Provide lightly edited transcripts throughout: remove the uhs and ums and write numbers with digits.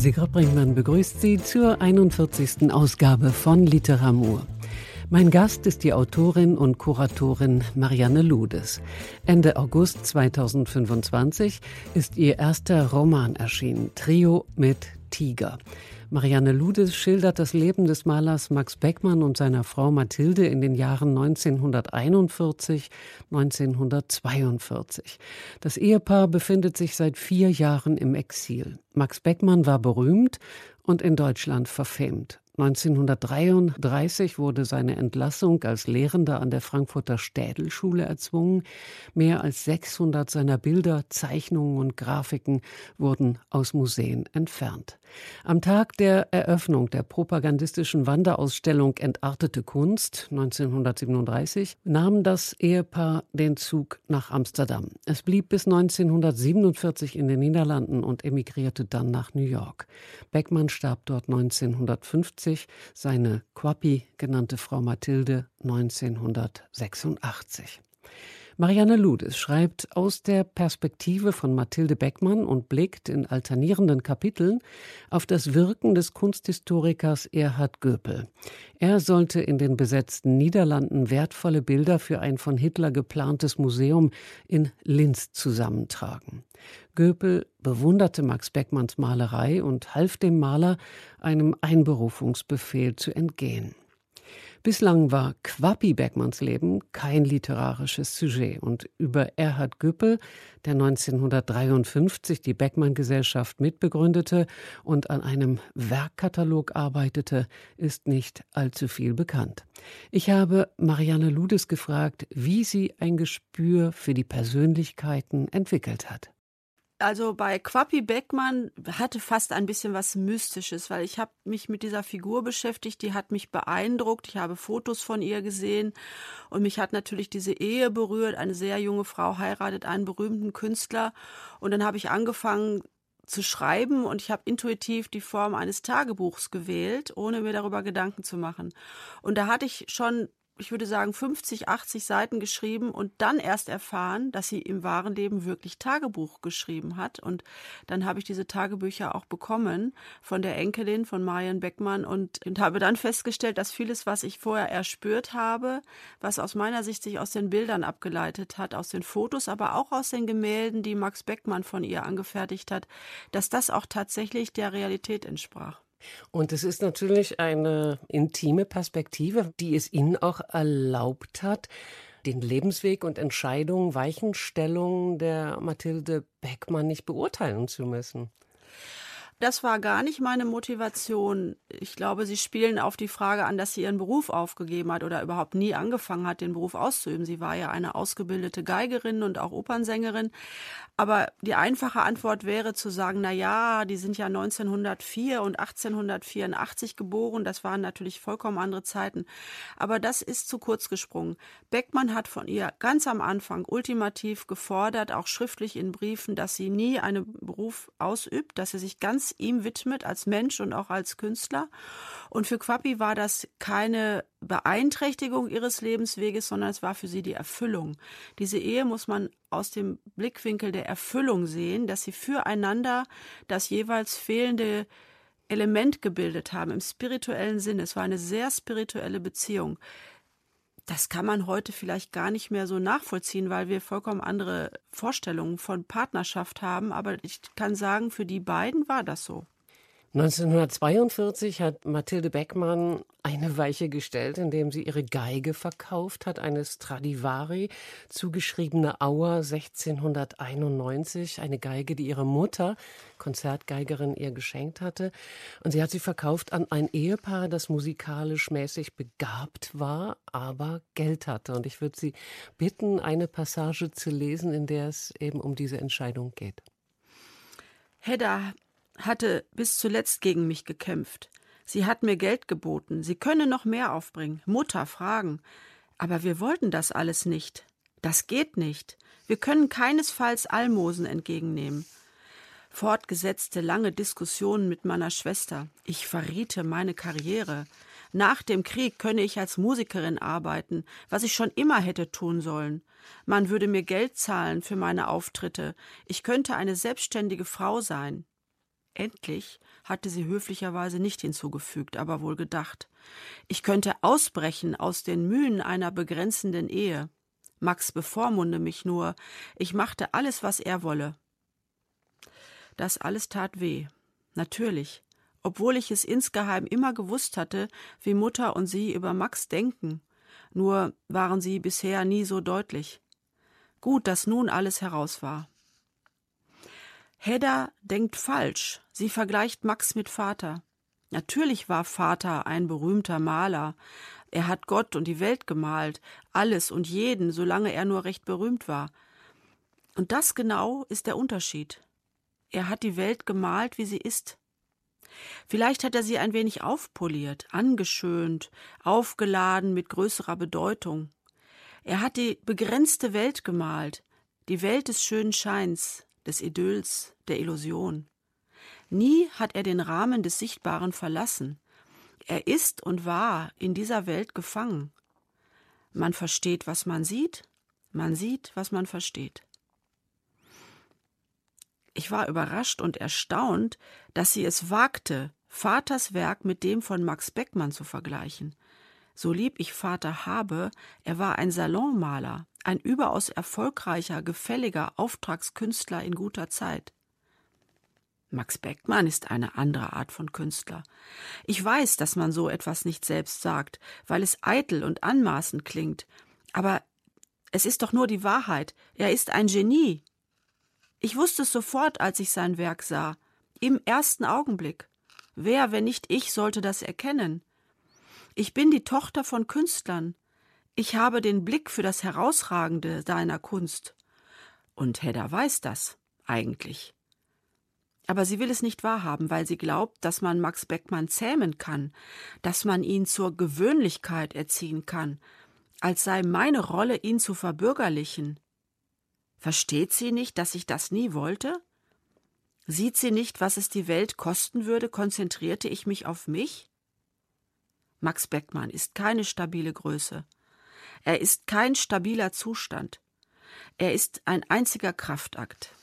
Sigrid Brinkmann begrüßt Sie zur 41. Ausgabe von Literamour. Mein Gast ist die Autorin und Kuratorin Marianne Ludes. Ende August 2025 ist ihr erster Roman erschienen, Trio mit Tiger. Marianne Ludes schildert das Leben des Malers Max Beckmann und seiner Frau Mathilde in den Jahren 1941, 1942. Das Ehepaar befindet sich seit 4 Jahren im Exil. Max Beckmann war berühmt und in Deutschland verfemt. 1933 wurde seine Entlassung als Lehrender an der Frankfurter Städelschule erzwungen. Mehr als 600 seiner Bilder, Zeichnungen und Grafiken wurden aus Museen entfernt. Am Tag der Eröffnung der propagandistischen Wanderausstellung Entartete Kunst 1937 nahm das Ehepaar den Zug nach Amsterdam. Es blieb bis 1947 in den Niederlanden und emigrierte dann nach New York. Beckmann starb dort 1950, seine Quappi genannte Frau Mathilde 1986. Marianne Ludes schreibt aus der Perspektive von Mathilde Beckmann und blickt in alternierenden Kapiteln auf das Wirken des Kunsthistorikers Erhard Göpel. Er sollte in den besetzten Niederlanden wertvolle Bilder für ein von Hitler geplantes Museum in Linz zusammentragen. Göpel bewunderte Max Beckmanns Malerei und half dem Maler, einem Einberufungsbefehl zu entgehen. Bislang war Quappi Beckmanns Leben kein literarisches Sujet und über Erhard Göpel, der 1953 die Beckmann-Gesellschaft mitbegründete und an einem Werkkatalog arbeitete, ist nicht allzu viel bekannt. Ich habe Marianne Ludes gefragt, wie sie ein Gespür für die Persönlichkeiten entwickelt hat. Also bei Quappi Beckmann hatte fast ein bisschen was Mystisches, weil ich habe mich mit dieser Figur beschäftigt, die hat mich beeindruckt. Ich habe Fotos von ihr gesehen und mich hat natürlich diese Ehe berührt. Eine sehr junge Frau heiratet einen berühmten Künstler und dann habe ich angefangen zu schreiben und ich habe intuitiv die Form eines Tagebuchs gewählt, ohne mir darüber Gedanken zu machen. Und da hatte ich schon, ich würde sagen, 50, 80 Seiten geschrieben und dann erst erfahren, dass sie im wahren Leben wirklich Tagebuch geschrieben hat. Und dann habe ich diese Tagebücher auch bekommen von der Enkelin von Marianne Beckmann und habe dann festgestellt, dass vieles, was ich vorher erspürt habe, was aus meiner Sicht sich aus den Bildern abgeleitet hat, aus den Fotos, aber auch aus den Gemälden, die Max Beckmann von ihr angefertigt hat, dass das auch tatsächlich der Realität entsprach. Und es ist natürlich eine intime Perspektive, die es Ihnen auch erlaubt hat, den Lebensweg und Entscheidungen, Weichenstellungen der Mathilde Beckmann nicht beurteilen zu müssen. Das war gar nicht meine Motivation. Ich glaube, Sie spielen auf die Frage an, dass sie ihren Beruf aufgegeben hat oder überhaupt nie angefangen hat, den Beruf auszuüben. Sie war ja eine ausgebildete Geigerin und auch Opernsängerin. Aber die einfache Antwort wäre zu sagen, na ja, die sind ja 1904 und 1884 geboren. Das waren natürlich vollkommen andere Zeiten. Aber das ist zu kurz gesprungen. Beckmann hat von ihr ganz am Anfang ultimativ gefordert, auch schriftlich in Briefen, dass sie nie einen Beruf ausübt, dass sie sich ganz ihm widmet als Mensch und auch als Künstler. Und für Quappi war das keine Beeinträchtigung ihres Lebensweges, sondern es war für sie die Erfüllung. Diese Ehe muss man aus dem Blickwinkel der Erfüllung sehen, dass sie füreinander das jeweils fehlende Element gebildet haben, im spirituellen Sinne. Es war eine sehr spirituelle Beziehung. Das kann man heute vielleicht gar nicht mehr so nachvollziehen, weil wir vollkommen andere Vorstellungen von Partnerschaft haben. Aber ich kann sagen, für die beiden war das so. 1942 hat Mathilde Beckmann eine Weiche gestellt, indem sie ihre Geige verkauft hat, eine Stradivari, zugeschriebene Auer 1691, eine Geige, die ihre Mutter, Konzertgeigerin, ihr geschenkt hatte. Und sie hat sie verkauft an ein Ehepaar, das musikalisch mäßig begabt war, aber Geld hatte. Und ich würde Sie bitten, eine Passage zu lesen, in der es eben um diese Entscheidung geht. Hedda hatte bis zuletzt gegen mich gekämpft. Sie hat mir Geld geboten, sie könne noch mehr aufbringen, Mutter fragen. Aber wir wollten das alles nicht. Das geht nicht. Wir können keinesfalls Almosen entgegennehmen. Fortgesetzte lange Diskussionen mit meiner Schwester. Ich verriete meine Karriere. Nach dem Krieg könne ich als Musikerin arbeiten, was ich schon immer hätte tun sollen. Man würde mir Geld zahlen für meine Auftritte. Ich könnte eine selbstständige Frau sein. Endlich hatte sie höflicherweise nicht hinzugefügt, aber wohl gedacht. Ich könnte ausbrechen aus den Mühen einer begrenzenden Ehe. Max bevormunde mich nur, ich machte alles, was er wolle. Das alles tat weh. Natürlich, obwohl ich es insgeheim immer gewusst hatte, wie Mutter und sie über Max denken. Nur waren sie bisher nie so deutlich. Gut, dass nun alles heraus war. Hedda denkt falsch. Sie vergleicht Max mit Vater. Natürlich war Vater ein berühmter Maler. Er hat Gott und die Welt gemalt, alles und jeden, solange er nur recht berühmt war. Und das genau ist der Unterschied. Er hat die Welt gemalt, wie sie ist. Vielleicht hat er sie ein wenig aufpoliert, angeschönt, aufgeladen mit größerer Bedeutung. Er hat die begrenzte Welt gemalt, die Welt des schönen Scheins, des Idylls, der Illusion. Nie hat er den Rahmen des Sichtbaren verlassen. Er ist und war in dieser Welt gefangen. Man versteht, was man sieht, was man versteht. Ich war überrascht und erstaunt, dass sie es wagte, Vaters Werk mit dem von Max Beckmann zu vergleichen. So lieb ich Vater habe, er war ein Salonmaler, ein überaus erfolgreicher, gefälliger Auftragskünstler in guter Zeit. Max Beckmann ist eine andere Art von Künstler. Ich weiß, dass man so etwas nicht selbst sagt, weil es eitel und anmaßend klingt. Aber es ist doch nur die Wahrheit. Er ist ein Genie. Ich wusste es sofort, als ich sein Werk sah. Im ersten Augenblick. Wer, wenn nicht ich, sollte das erkennen? Ich bin die Tochter von Künstlern. Ich habe den Blick für das Herausragende seiner Kunst. Und Hedda weiß das, eigentlich. Aber sie will es nicht wahrhaben, weil sie glaubt, dass man Max Beckmann zähmen kann, dass man ihn zur Gewöhnlichkeit erziehen kann, als sei meine Rolle, ihn zu verbürgerlichen. Versteht sie nicht, dass ich das nie wollte? Sieht sie nicht, was es die Welt kosten würde, konzentrierte ich mich auf mich? Max Beckmann ist keine stabile Größe. Er ist kein stabiler Zustand. Er ist ein einziger Kraftakt.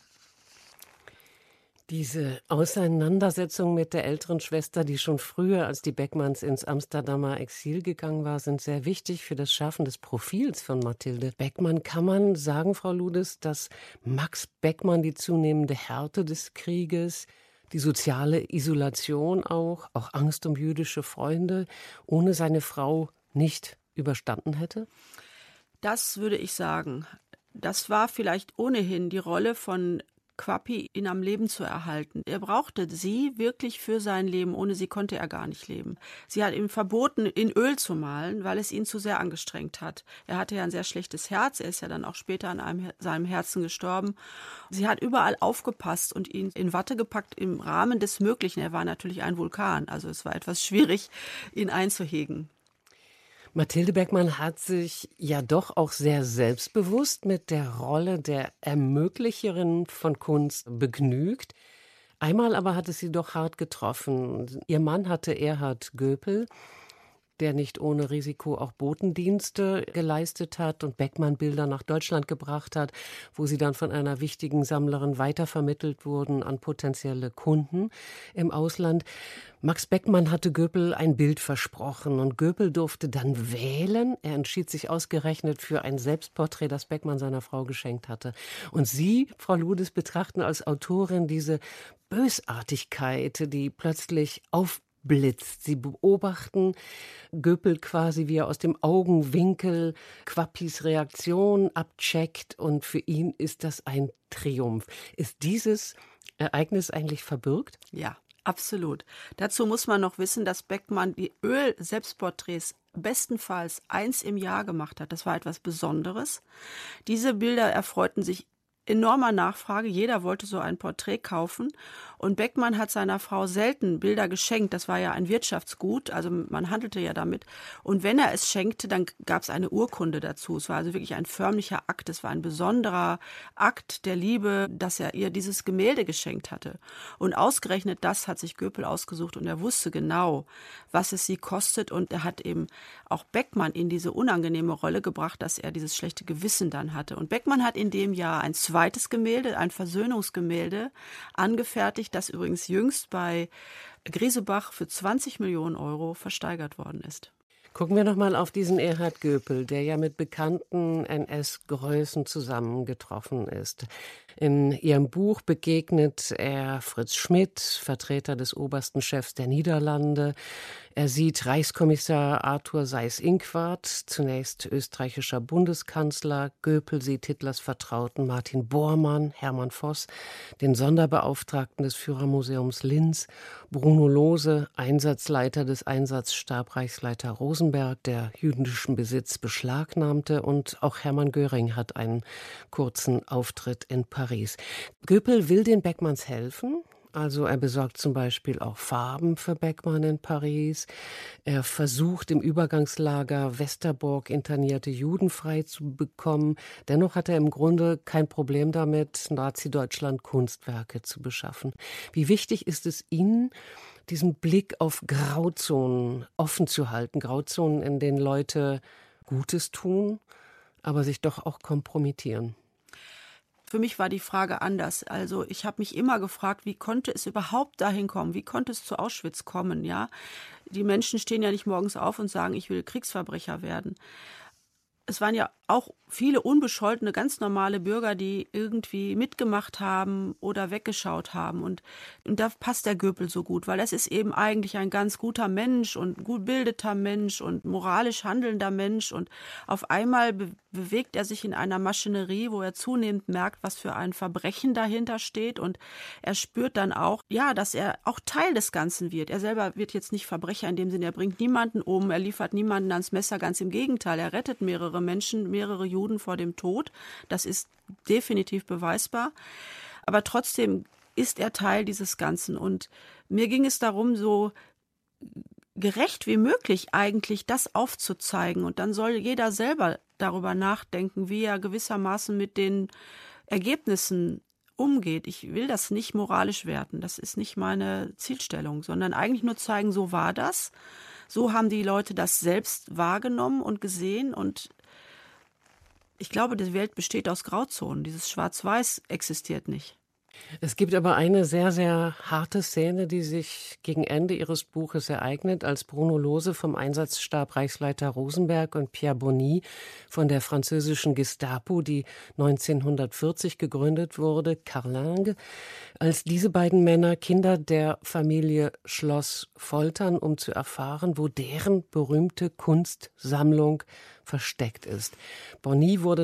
Diese Auseinandersetzung mit der älteren Schwester, die schon früher als die Beckmanns ins Amsterdamer Exil gegangen war, sind sehr wichtig für das Schaffen des Profils von Mathilde Beckmann. Kann man sagen, Frau Ludes, dass Max Beckmann die zunehmende Härte des Krieges, die soziale Isolation auch Angst um jüdische Freunde, ohne seine Frau nicht überstanden hätte? Das würde ich sagen. Das war vielleicht ohnehin die Rolle von Quappi, ihn am Leben zu erhalten. Er brauchte sie wirklich für sein Leben. Ohne sie konnte er gar nicht leben. Sie hat ihm verboten, in Öl zu malen, weil es ihn zu sehr angestrengt hat. Er hatte ja ein sehr schlechtes Herz. Er ist ja dann auch später an seinem Herzen gestorben. Sie hat überall aufgepasst und ihn in Watte gepackt im Rahmen des Möglichen. Er war natürlich ein Vulkan, also es war etwas schwierig, ihn einzuhegen. Mathilde Beckmann hat sich ja doch auch sehr selbstbewusst mit der Rolle der Ermöglicherin von Kunst begnügt. Einmal aber hat es sie doch hart getroffen. Ihr Mann hatte Erhard Göpel, der nicht ohne Risiko auch Botendienste geleistet hat und Beckmann Bilder nach Deutschland gebracht hat, wo sie dann von einer wichtigen Sammlerin weitervermittelt wurden an potenzielle Kunden im Ausland. Max Beckmann hatte Göpel ein Bild versprochen und Göpel durfte dann wählen. Er entschied sich ausgerechnet für ein Selbstporträt, das Beckmann seiner Frau geschenkt hatte. Und Sie, Frau Ludes, betrachten als Autorin diese Bösartigkeit, die plötzlich aufblitzt. Sie beobachten Göpel quasi, wie er aus dem Augenwinkel Quappis Reaktion abcheckt und für ihn ist das ein Triumph. Ist dieses Ereignis eigentlich verbürgt? Ja. Absolut. Dazu muss man noch wissen, dass Beckmann die Öl-Selbstporträts bestenfalls 1 im Jahr gemacht hat. Das war etwas Besonderes. Diese Bilder erfreuten sich enormer Nachfrage. Jeder wollte so ein Porträt kaufen. Und Beckmann hat seiner Frau selten Bilder geschenkt. Das war ja ein Wirtschaftsgut, also man handelte ja damit. Und wenn er es schenkte, dann gab es eine Urkunde dazu. Es war also wirklich ein förmlicher Akt. Es war ein besonderer Akt der Liebe, dass er ihr dieses Gemälde geschenkt hatte. Und ausgerechnet das hat sich Göpel ausgesucht und er wusste genau, was es sie kostet. Und er hat eben auch Beckmann in diese unangenehme Rolle gebracht, dass er dieses schlechte Gewissen dann hatte. Und Beckmann hat in dem Jahr ein zweites Gemälde, ein Versöhnungsgemälde, angefertigt, das übrigens jüngst bei Griesebach für 20 Millionen Euro versteigert worden ist. Gucken wir noch mal auf diesen Erhard Göpel, der ja mit bekannten NS-Größen zusammengetroffen ist. In ihrem Buch begegnet er Fritz Schmidt, Vertreter des obersten Chefs der Niederlande. Er sieht Reichskommissar Arthur Seyß-Inquart, zunächst österreichischer Bundeskanzler. Göpel sieht Hitlers Vertrauten Martin Bormann, Hermann Voss, den Sonderbeauftragten des Führermuseums Linz, Bruno Lohse, Einsatzleiter des Einsatzstabreichsleiter Rosenberg, der jüdischen Besitz beschlagnahmte, und auch Hermann Göring hat einen kurzen Auftritt in Paris. Göpel will den Beckmanns helfen. Also er besorgt zum Beispiel auch Farben für Beckmann in Paris. Er versucht im Übergangslager Westerbork internierte Juden frei zu bekommen. Dennoch hat er im Grunde kein Problem damit, Nazi-Deutschland Kunstwerke zu beschaffen. Wie wichtig ist es Ihnen, diesen Blick auf Grauzonen offen zu halten? Grauzonen, in denen Leute Gutes tun, aber sich doch auch kompromittieren. Für mich war die Frage anders. Also ich habe mich immer gefragt, wie konnte es überhaupt dahin kommen? Wie konnte es zu Auschwitz kommen? Ja, die Menschen stehen ja nicht morgens auf und sagen, ich will Kriegsverbrecher werden. Es waren ja auch viele unbescholtene, ganz normale Bürger, die irgendwie mitgemacht haben oder weggeschaut haben. Und da passt der Göpel so gut, weil das ist eben eigentlich ein ganz guter Mensch und gut bildeter Mensch und moralisch handelnder Mensch. Und auf einmal bewegt er sich in einer Maschinerie, wo er zunehmend merkt, was für ein Verbrechen dahinter steht. Und er spürt dann auch, ja, dass er auch Teil des Ganzen wird. Er selber wird jetzt nicht Verbrecher in dem Sinne, er bringt niemanden um, er liefert niemanden ans Messer, ganz im Gegenteil. Er rettet mehrere Menschen, mehrere Juden vor dem Tod. Das ist definitiv beweisbar. Aber trotzdem ist er Teil dieses Ganzen. Und mir ging es darum, so gerecht wie möglich eigentlich das aufzuzeigen. Und dann soll jeder selber darüber nachdenken, wie er gewissermaßen mit den Ergebnissen umgeht. Ich will das nicht moralisch werten. Das ist nicht meine Zielstellung, sondern eigentlich nur zeigen, so war das. So haben die Leute das selbst wahrgenommen und gesehen. Und ich glaube, die Welt besteht aus Grauzonen. Dieses Schwarz-Weiß existiert nicht. Es gibt aber eine sehr, sehr harte Szene, die sich gegen Ende Ihres Buches ereignet, als Bruno Lohse vom Einsatzstab Reichsleiter Rosenberg und Pierre Bony von der französischen Gestapo, die 1940 gegründet wurde, Carlingue, als diese beiden Männer Kinder der Familie Schloss foltern, um zu erfahren, wo deren berühmte Kunstsammlung versteckt ist. Bony wurde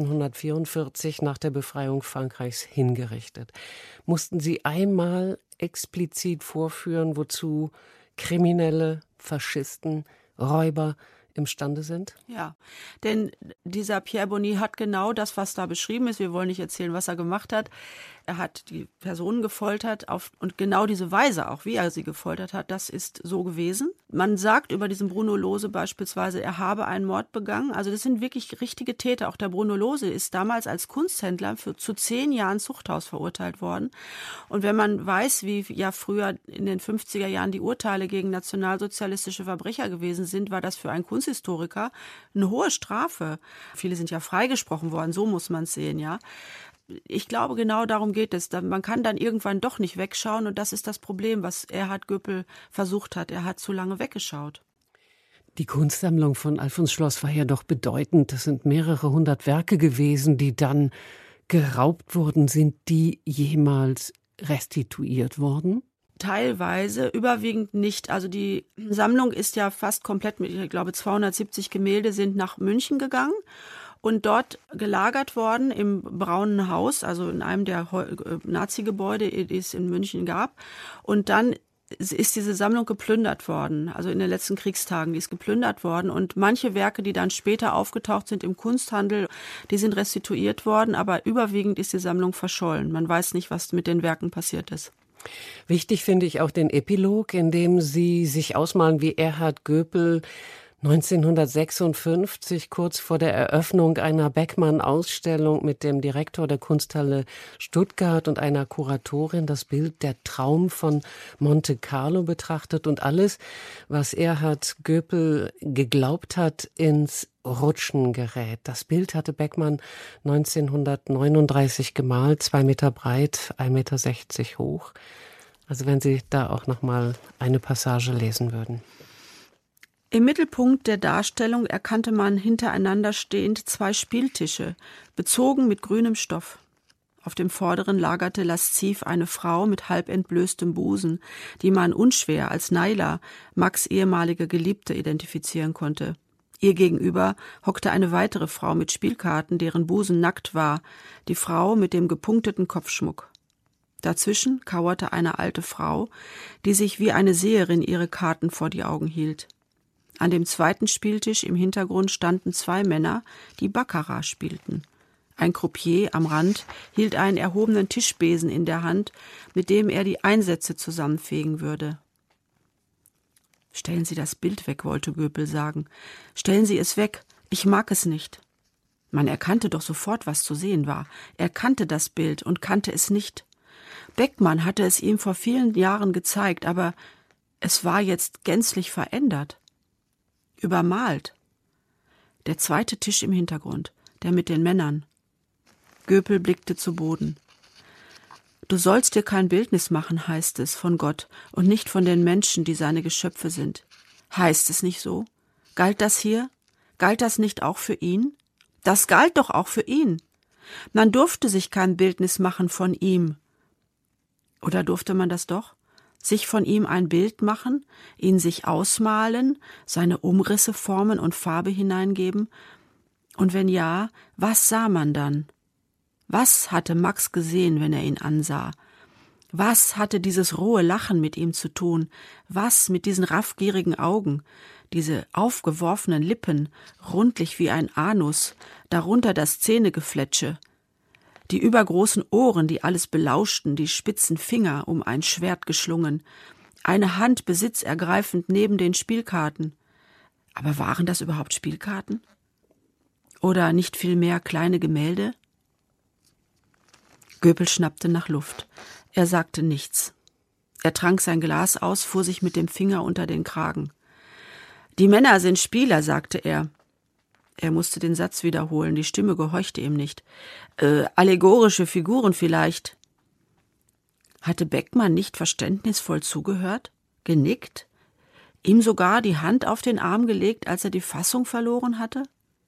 1944 nach der Befreiung Frankreichs hingerichtet. Mussten Sie einmal explizit vorführen, wozu Kriminelle, Faschisten, Räuber imstande sind? Ja, denn dieser Pierre Bony hat genau das, was da beschrieben ist. Wir wollen nicht erzählen, was er gemacht hat. Er hat die Personen gefoltert und genau diese Weise auch, wie er sie gefoltert hat, das ist so gewesen. Man sagt über diesen Bruno Lohse beispielsweise, er habe einen Mord begangen. Also das sind wirklich richtige Täter. Auch der Bruno Lohse ist damals als Kunsthändler zu 10 Jahren Zuchthaus verurteilt worden. Und wenn man weiß, wie ja früher in den 50er Jahren die Urteile gegen nationalsozialistische Verbrecher gewesen sind, war das für einen Kunsthistoriker eine hohe Strafe. Viele sind ja freigesprochen worden, so muss man es sehen, ja. Ich glaube, genau darum geht es. Man kann dann irgendwann doch nicht wegschauen und das ist das Problem, was Erhard Göpel versucht hat. Er hat zu lange weggeschaut. Die Kunstsammlung von Alfons Schloss war ja doch bedeutend. Das sind mehrere hundert Werke gewesen, die dann geraubt wurden. Sind die jemals restituiert worden? Teilweise, überwiegend nicht. Also die Sammlung ist ja fast komplett mit, ich glaube 270 Gemälde sind nach München gegangen und dort gelagert worden im Braunen Haus, also in einem der Nazi-Gebäude, die es in München gab. Und dann ist diese Sammlung geplündert worden, also in den letzten Kriegstagen, die ist geplündert worden. Und manche Werke, die dann später aufgetaucht sind im Kunsthandel, die sind restituiert worden, aber überwiegend ist die Sammlung verschollen. Man weiß nicht, was mit den Werken passiert ist. Wichtig finde ich auch den Epilog, in dem Sie sich ausmalen, wie Erhard Göpel 1956 kurz vor der Eröffnung einer Beckmann-Ausstellung mit dem Direktor der Kunsthalle Stuttgart und einer Kuratorin das Bild Der Traum von Monte Carlo betrachtet und alles, was Erhard Göpel geglaubt hat, ins Rutschen gerät. Das Bild hatte Beckmann 1939 gemalt, 2 Meter breit, 1,60 Meter hoch. Also wenn Sie da auch noch mal eine Passage lesen würden. Im Mittelpunkt der Darstellung erkannte man hintereinander stehend 2 Spieltische, bezogen mit grünem Stoff. Auf dem vorderen lagerte lasziv eine Frau mit halb entblößtem Busen, die man unschwer als Naila, Max' ehemalige Geliebte, identifizieren konnte. Ihr gegenüber hockte eine weitere Frau mit Spielkarten, deren Busen nackt war, die Frau mit dem gepunkteten Kopfschmuck. Dazwischen kauerte eine alte Frau, die sich wie eine Seherin ihre Karten vor die Augen hielt. An dem zweiten Spieltisch im Hintergrund standen 2 Männer, die Baccarat spielten. Ein Croupier am Rand hielt einen erhobenen Tischbesen in der Hand, mit dem er die Einsätze zusammenfegen würde. »Stellen Sie das Bild weg«, wollte Göpel sagen. »Stellen Sie es weg, ich mag es nicht.« Man erkannte doch sofort, was zu sehen war. Er kannte das Bild und kannte es nicht. Beckmann hatte es ihm vor vielen Jahren gezeigt, aber es war jetzt gänzlich verändert. Übermalt. Der zweite Tisch im Hintergrund, der mit den Männern. Göpel blickte zu Boden. »Du sollst dir kein Bildnis machen«, heißt es, von Gott und nicht von den Menschen, die seine Geschöpfe sind. Heißt es nicht so? Galt das hier? Galt das nicht auch für ihn? Das galt doch auch für ihn. Man durfte sich kein Bildnis machen von ihm. Oder durfte man das doch? Sich von ihm ein Bild machen, ihn sich ausmalen, seine Umrisse formen und Farbe hineingeben? Und wenn ja, was sah man dann? Was hatte Max gesehen, wenn er ihn ansah? Was hatte dieses rohe Lachen mit ihm zu tun? Was mit diesen raffgierigen Augen, diese aufgeworfenen Lippen, rundlich wie ein Anus, darunter das Zähnegefletsche, die übergroßen Ohren, die alles belauschten, die spitzen Finger um ein Schwert geschlungen, eine Hand besitzergreifend neben den Spielkarten. Aber waren das überhaupt Spielkarten? Oder nicht vielmehr kleine Gemälde? Göpel schnappte nach Luft. Er sagte nichts. Er trank sein Glas aus, fuhr sich mit dem Finger unter den Kragen. »Die Männer sind Spieler«, sagte er. Er musste den Satz wiederholen, die Stimme gehorchte ihm nicht. Allegorische Figuren vielleicht. Hatte Beckmann nicht verständnisvoll zugehört, genickt, ihm sogar die Hand auf den Arm gelegt, als er die Fassung verloren hatte?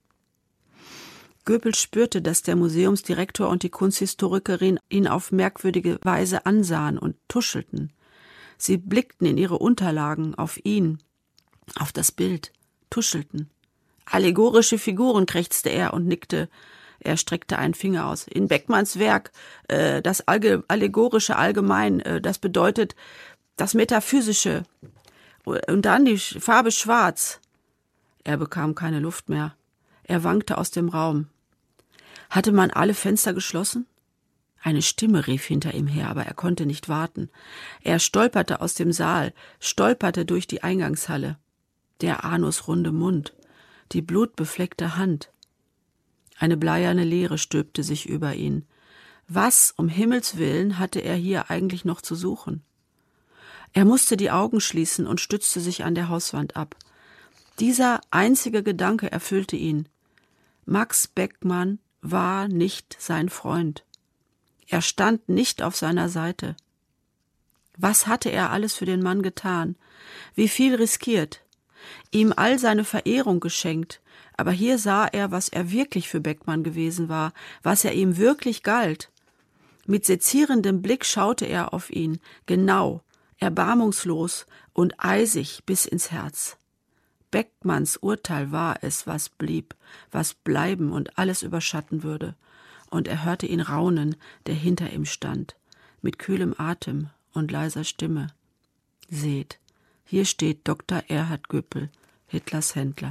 Göpel spürte, dass der Museumsdirektor und die Kunsthistorikerin ihn auf merkwürdige Weise ansahen und tuschelten. Sie blickten in ihre Unterlagen, auf ihn, auf das Bild, tuschelten. Allegorische Figuren, krächzte er und nickte. Er streckte einen Finger aus. In Beckmanns Werk, das Allegorische allgemein, das bedeutet das Metaphysische. Und dann die Farbe Schwarz. Er bekam keine Luft mehr. Er wankte aus dem Raum. Hatte man alle Fenster geschlossen? Eine Stimme rief hinter ihm her, aber er konnte nicht warten. Er stolperte aus dem Saal, stolperte durch die Eingangshalle. Der anusrunde Mund, die blutbefleckte Hand. Eine bleierne Leere stülpte sich über ihn. Was, um Himmels willen, hatte er hier eigentlich noch zu suchen? Er musste die Augen schließen und stützte sich an der Hauswand ab. Dieser einzige Gedanke erfüllte ihn. Max Beckmann war nicht sein Freund. Er stand nicht auf seiner Seite. Was hatte er alles für den Mann getan? Wie viel riskiert? Ihm all seine Verehrung geschenkt, aber hier sah er, was er wirklich für Beckmann gewesen war, was er ihm wirklich galt. Mit sezierendem Blick schaute er auf ihn, genau, erbarmungslos und eisig bis ins Herz. Beckmanns Urteil war es, was blieb, was bleiben und alles überschatten würde. Und er hörte ihn raunen, der hinter ihm stand, mit kühlem Atem und leiser Stimme. Seht, hier steht Dr. Erhard Göpel, Hitlers Händler.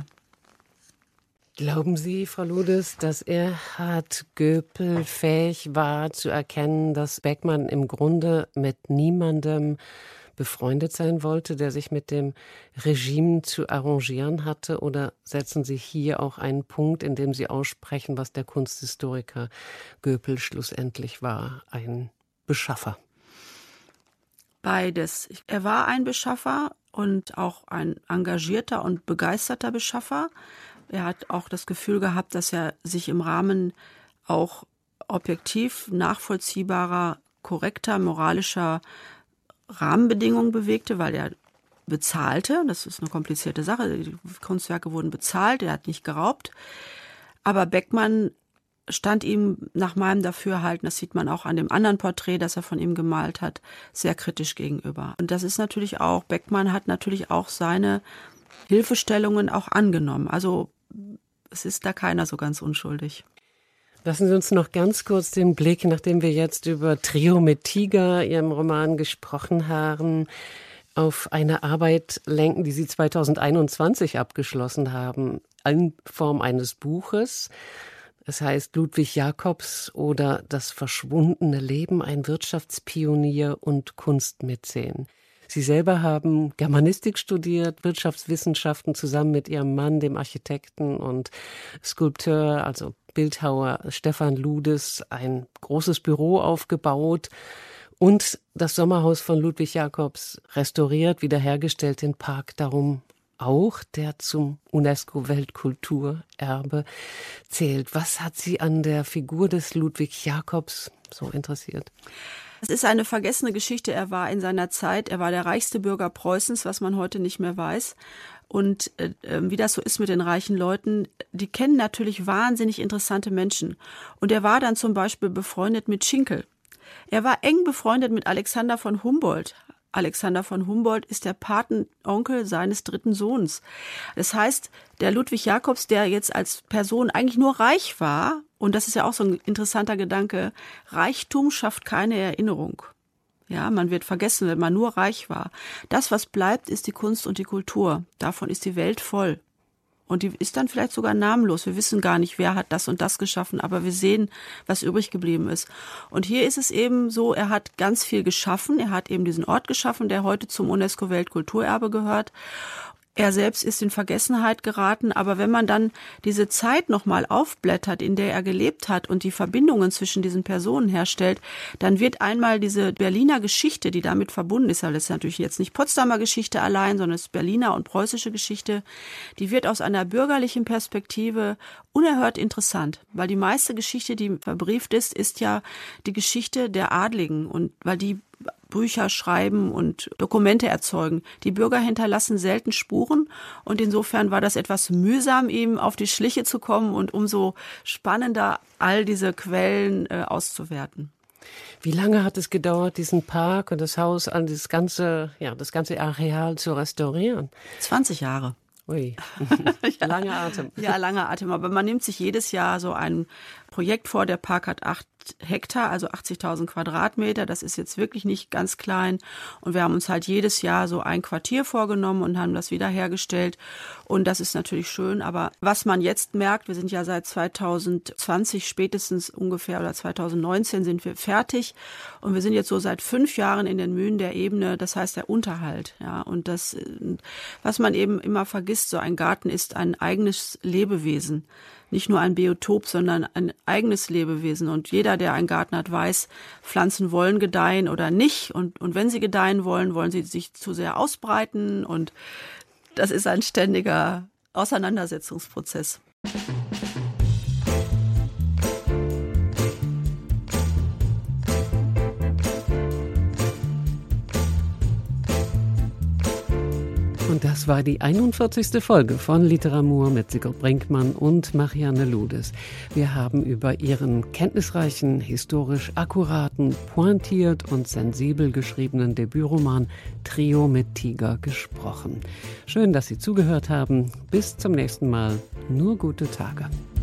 Glauben Sie, Frau Ludes, dass Erhard Göpel fähig war zu erkennen, dass Beckmann im Grunde mit niemandem befreundet sein wollte, der sich mit dem Regime zu arrangieren hatte? Oder setzen Sie hier auch einen Punkt, in dem Sie aussprechen, was der Kunsthistoriker Göpel schlussendlich war, ein Beschaffer? Beides. Er war ein Beschaffer und auch ein engagierter und begeisterter Beschaffer. Er hat auch das Gefühl gehabt, dass er sich im Rahmen auch objektiv nachvollziehbarer, korrekter, moralischer Rahmenbedingungen bewegte, weil er bezahlte. Das ist eine komplizierte Sache. Die Kunstwerke wurden bezahlt, er hat nicht geraubt. Aber Beckmann stand ihm nach meinem Dafürhalten, das sieht man auch an dem anderen Porträt, das er von ihm gemalt hat, sehr kritisch gegenüber. Und das ist natürlich auch, Beckmann hat natürlich auch seine Hilfestellungen auch angenommen. Also es ist da keiner so ganz unschuldig. Lassen Sie uns noch ganz kurz den Blick, nachdem wir jetzt über Trio mit Tiger, Ihrem Roman, gesprochen haben, auf eine Arbeit lenken, die Sie 2021 abgeschlossen haben, in Form eines Buches. Es heißt Ludwig Jacobs oder Das verschwundene Leben, ein Wirtschaftspionier und Kunstmäzen. Sie selber haben Germanistik studiert, Wirtschaftswissenschaften zusammen mit Ihrem Mann, dem Architekten und Skulpteur, also Bildhauer Stefan Ludes, ein großes Büro aufgebaut und das Sommerhaus von Ludwig Jacobs restauriert, wiederhergestellt, den Park darum auch, der zum UNESCO-Weltkulturerbe zählt. Was hat Sie an der Figur des Ludwig Jacobs so interessiert? Es ist eine vergessene Geschichte. Er war in seiner Zeit, er war der reichste Bürger Preußens, was man heute nicht mehr weiß. Und wie das so ist mit den reichen Leuten, die kennen natürlich wahnsinnig interessante Menschen. Und er war dann zum Beispiel befreundet mit Schinkel. Er war eng befreundet mit Alexander von Humboldt. Alexander von Humboldt ist der Patenonkel seines dritten Sohns. Das heißt, der Ludwig Jacobs, der jetzt als Person eigentlich nur reich war, und das ist ja auch so ein interessanter Gedanke, Reichtum schafft keine Erinnerung. Ja, man wird vergessen, wenn man nur reich war. Das, was bleibt, ist die Kunst und die Kultur. Davon ist die Welt voll. Und die ist dann vielleicht sogar namenlos. Wir wissen gar nicht, wer hat das und das geschaffen, aber wir sehen, was übrig geblieben ist. Und hier ist es eben so, er hat ganz viel geschaffen. Er hat eben diesen Ort geschaffen, der heute zum UNESCO-Weltkulturerbe gehört. Er selbst ist in Vergessenheit geraten, aber wenn man dann diese Zeit nochmal aufblättert, in der er gelebt hat und die Verbindungen zwischen diesen Personen herstellt, dann wird einmal diese Berliner Geschichte, die damit verbunden ist, aber das ist natürlich jetzt nicht Potsdamer Geschichte allein, sondern es ist Berliner und preußische Geschichte, die wird aus einer bürgerlichen Perspektive unerhört interessant, weil die meiste Geschichte, die verbrieft ist, ist ja die Geschichte der Adligen und weil die Bücher schreiben und Dokumente erzeugen. Die Bürger hinterlassen selten Spuren und insofern war das etwas mühsam, ihm auf die Schliche zu kommen und umso spannender, all diese Quellen auszuwerten. Wie lange hat es gedauert, diesen Park und das Haus, all das ganze Areal zu restaurieren? 20 Jahre. Ui, langer Atem. Ja, langer Atem. Aber man nimmt sich jedes Jahr so ein Projekt vor. Der Park hat 8 Hektar, also 80.000 Quadratmeter. Das ist jetzt wirklich nicht ganz klein. Und wir haben uns halt jedes Jahr so ein Quartier vorgenommen und haben das wiederhergestellt. Und das ist natürlich schön. Aber was man jetzt merkt, wir sind ja seit 2020 spätestens ungefähr oder 2019 sind wir fertig. Und wir sind jetzt so seit 5 Jahren in den Mühen der Ebene. Das heißt der Unterhalt. Ja, und das, was man eben immer vergisst, so ein Garten ist ein eigenes Lebewesen. Nicht nur ein Biotop, sondern ein eigenes Lebewesen. Und jeder, der einen Garten hat, weiß, Pflanzen wollen gedeihen oder nicht. Und wenn sie gedeihen wollen, wollen sie sich zu sehr ausbreiten. Und das ist ein ständiger Auseinandersetzungsprozess. Und das war die 41. Folge von Literamour mit Sigrid Brinkmann und Marianne Ludes. Wir haben über ihren kenntnisreichen, historisch akkuraten, pointiert und sensibel geschriebenen Debütroman Trio mit Tiger gesprochen. Schön, dass Sie zugehört haben. Bis zum nächsten Mal. Nur gute Tage.